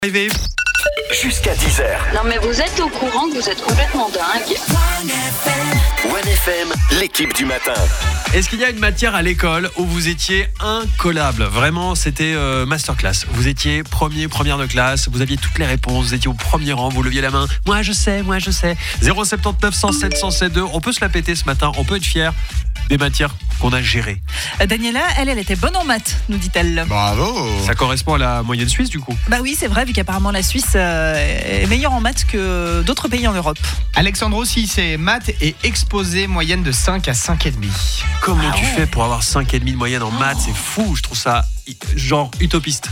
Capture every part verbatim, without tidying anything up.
Arrivé. Jusqu'à dix heures. Non mais vous êtes au courant que vous êtes complètement dingue. One F M, l'équipe du matin. Est-ce qu'il y a une matière à l'école où vous étiez incollable ? Vraiment, c'était euh, masterclass. Vous étiez premier, première de classe, vous aviez toutes les réponses, vous étiez au premier rang, vous leviez la main. Moi je sais, moi je sais. zéro sept neuf, cent sept, cent sept deux. On peut se la péter ce matin, on peut être fier des matières qu'on a gérées. Euh, Daniela, elle, elle était bonne en maths, nous dit-elle. Bravo. Ça correspond à la moyenne suisse du coup. Bah oui, c'est vrai, vu qu'apparemment la Suisse euh, est meilleure en maths que d'autres pays en Europe. Alexandre aussi, c'est maths et exposé moyenne de cinq à cinq virgule cinq. Comment Ah tu ouais. fais pour avoir cinq virgule cinq de moyenne en maths ? C'est fou, je trouve ça i- genre utopiste.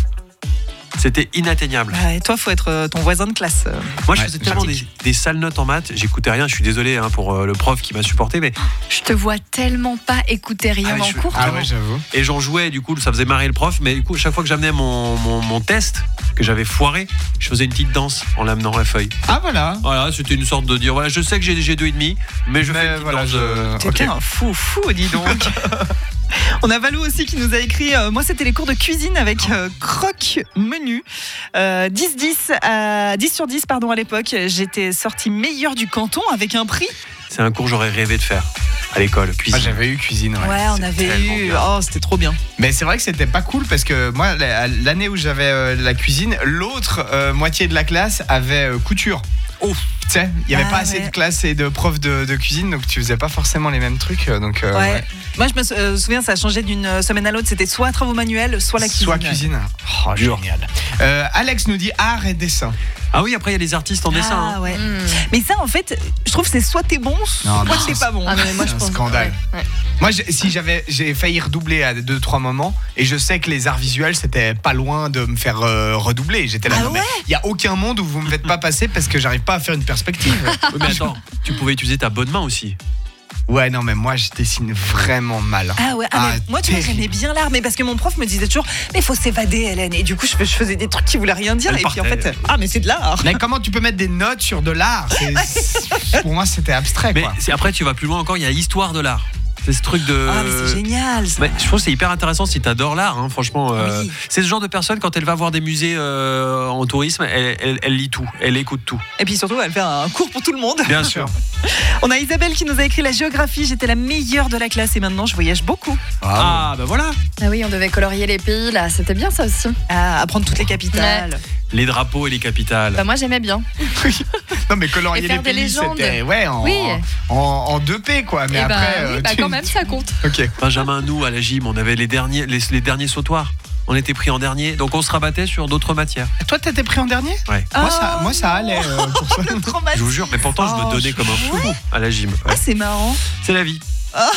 C'était inatteignable. Bah, et toi, faut être euh, ton voisin de classe. euh. Moi, je Ouais, faisais tellement des, pratique. des sales notes en maths, j'écoutais rien. Je suis désolé hein, pour euh, le prof qui m'a supporté, mais Je te vois tellement pas écouter rien Ah, en je- cours. Ah ouais, j'avoue. et j'en jouais. Du coup, ça faisait marrer le prof. Mais du coup, chaque fois que j'amenais mon, mon, mon test que j'avais foiré, je faisais une petite danse en l'amenant la feuille. Ah voilà. Voilà, c'était une sorte de dire voilà, je sais que j'ai j'ai deux et demi, mais je fais une Mais petite voilà, danse. je... euh, T'es ok. bien un fou, fou, dis donc. On a Valou aussi qui nous a écrit euh, moi c'était les cours de cuisine avec euh, croque menu euh, dix dix à dix sur dix pardon à l'époque, j'étais sortie meilleure du canton avec un prix. C'est un cours que j'aurais rêvé de faire à l'école, Moi cuisine. j'avais eu cuisine. Ouais. Ouais, on c'est avait tellement eu bien. oh, c'était trop bien. Mais c'est vrai que c'était pas cool parce que moi, la- l'année où j'avais euh, la cuisine, l'autre euh, moitié de la classe avait euh, couture. Ouf. Tu sais, il y avait Ah, pas assez ouais. de classes et de profs de, de cuisine, donc tu faisais pas forcément les mêmes trucs. euh, Donc, euh, Ouais. ouais. Moi je me sou- euh, souviens ça a changé d'une euh, semaine à l'autre, c'était soit travaux manuels, soit la cuisine. Soit cuisine. Oh, Dur. génial. Euh, Alex nous dit art et dessin. Ah oui, après il y a les artistes en dessin. Ah hein. ouais. Hmm. Mais ça en fait, je trouve que c'est soit t'es bon, Non, mais soit t'es c'est- pas bon. Ah non, mais moi C'est je un pense scandale. ouais, ouais. Moi, j'ai- si j'avais, j'ai failli redoubler à deux trois moments, et je sais que les arts visuels, c'était pas loin de me faire euh, redoubler. J'étais là, Ah non, mais il y a aucun monde où vous me faites pas passer parce que j'arrive pas à faire une perspective. Oui, mais attends, tu pouvais utiliser ta bonne main aussi. Ouais, non, mais moi, je dessine vraiment mal. Ah ouais, ah, mais Ah, moi tu vois terrible. j'aimais bien l'art, mais parce que mon prof me disait toujours mais faut s'évader Hélène, et du coup je, fais- je faisais des trucs qui voulaient rien dire, Elle et puis en partait. fait ah mais c'est de l'art. Mais comment tu peux mettre des notes sur de l'art C'est- c'est- Pour moi, c'était abstrait, Mais quoi. c'est- après, tu vas plus loin encore, il y a l'histoire de l'art. C'est ce truc de. Ah mais c'est génial ça. Mais je trouve que c'est hyper intéressant si t'adores l'art, hein, franchement. euh, Oui. C'est ce genre de personne, quand elle va voir des musées euh, en tourisme, elle, elle- elle lit tout, elle écoute tout. Et puis surtout elle fait un cours pour tout le monde. Bien sûr. On a Isabelle qui nous a écrit la géographie, j'étais la meilleure de la classe et maintenant je voyage beaucoup. Ah, bah voilà. Ah oui, on devait colorier les pays là, c'était bien ça aussi. À apprendre toutes les capitales. Les drapeaux et les capitales. Bah moi j'aimais bien. Non, mais colorier Et faire les des pays, légendes. c'était ouais, en, Oui. en, en deux P, quoi. Mais Et bah, après. oui, euh, bah tu- quand même ça compte. Ok. Benjamin, nous, à la gym, on avait les derniers, les, les derniers sautoirs. On était pris en dernier, donc on se rabattait sur d'autres matières. Toi, t'étais pris en dernier Ouais. Moi, ça, Oh moi, ça allait euh, pour ça. Le traumatisme. Je vous jure, mais pourtant, je me Oh, donnais comme un fou à la gym. Ouais. Ah c'est marrant. C'est la vie.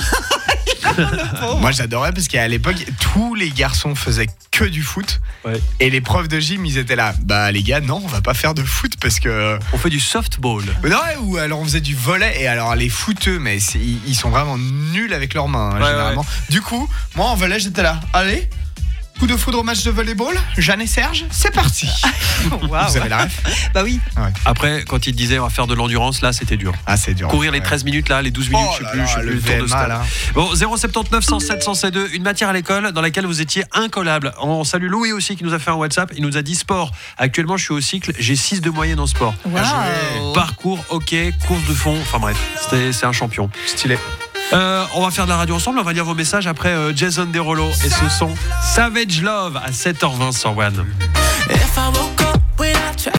Moi, j'adorais parce qu'à l'époque, tous les garçons faisaient que du foot. Ouais. Et les profs de gym, ils étaient là. Bah, les gars, non, on va pas faire de foot parce que. On fait du softball. Non, ou alors on faisait du volley. Et alors, les footeux, mais c'est- ils ils sont vraiment nuls avec leurs mains, hein, Ouais, généralement. Du coup, moi, en volley, j'étais là. Allez, coup de foudre au match de volleyball. Jeanne et Serge, c'est parti. Waouh. Vous avez la ref? Bah oui. Après, quand il disait on va faire de l'endurance, là, c'était dur. Ah, c'est dur. Courir les Ouais. treize minutes, là, les douze minutes, Oh je sais là plus, là, je sais plus, le le tour de V M A, stade. là. Bon, zéro sept neuf, cent sept, cent sept deux, une matière à l'école dans laquelle vous étiez incollable. On salue Louis aussi qui nous a fait un WhatsApp. Il nous a dit sport. Actuellement, je suis au cycle, j'ai six de moyenne en sport. Waouh. Parcours, hockey, course de fond. Enfin bref, c'était- c'est un champion. Stylé. Euh, on va faire de la radio ensemble. On va lire vos messages après euh, Jason Derulo et ce son Savage Love à sept heures vingt sur One. If I woke